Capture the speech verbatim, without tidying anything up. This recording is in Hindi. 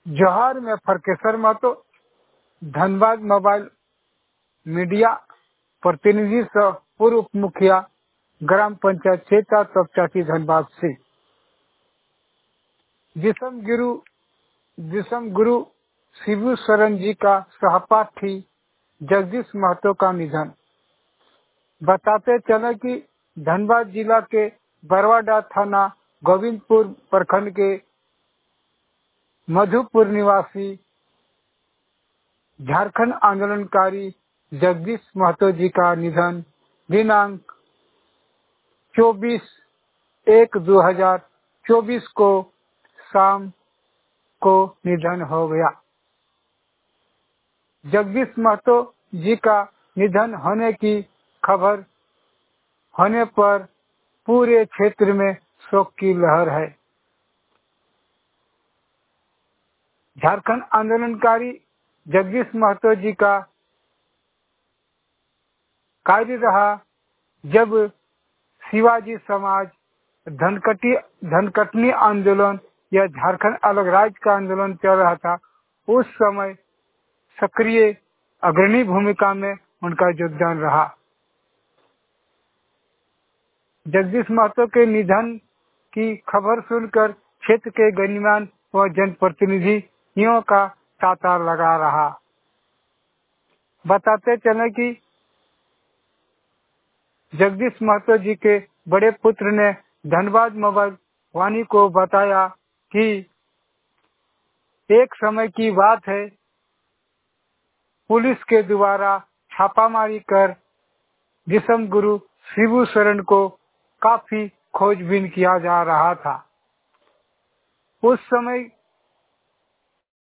जोहार में फरकेसर महतो धनबाद मोबाइल मीडिया प्रतिनिधि सह पूर्व उप मुखिया ग्राम पंचायत छेता तपचासी धनबाद से जिसम गुरु जिसम गुरु शिबू शरण जी का सहपाठी जगदीश महतो का निधन। बताते चले कि धनबाद जिला के बरवाडा थाना गोविंदपुर प्रखंड के मधुपुर निवासी झारखंड आंदोलनकारी जगदीश महतो जी का निधन दिनांक चौबीस एक दो हजार चौबीस को शाम को निधन हो गया। जगदीश महतो जी का निधन होने की खबर होने पर पूरे क्षेत्र में शोक की लहर है। झारखंड आंदोलनकारी जगदीश महतो जी का कार्य रहा जब शिवाजी समाज धनकटी धनकटनी आंदोलन या झारखंड अलग राज्य का आंदोलन चल रहा था, उस समय सक्रिय अग्रणी भूमिका में उनका योगदान रहा। जगदीश महतो के निधन की खबर सुनकर क्षेत्र के गणमान्य व जनप्रतिनिधियों का तांता लगा रहा। बताते चले कि जगदीश महतो जी के बड़े पुत्र ने धनबाद मोबाइल वाणी को बताया कि एक समय की बात है, पुलिस के द्वारा छापामारी कर जिसम गुरु शिबू शरण को काफी खोजबीन किया जा रहा था। उस समय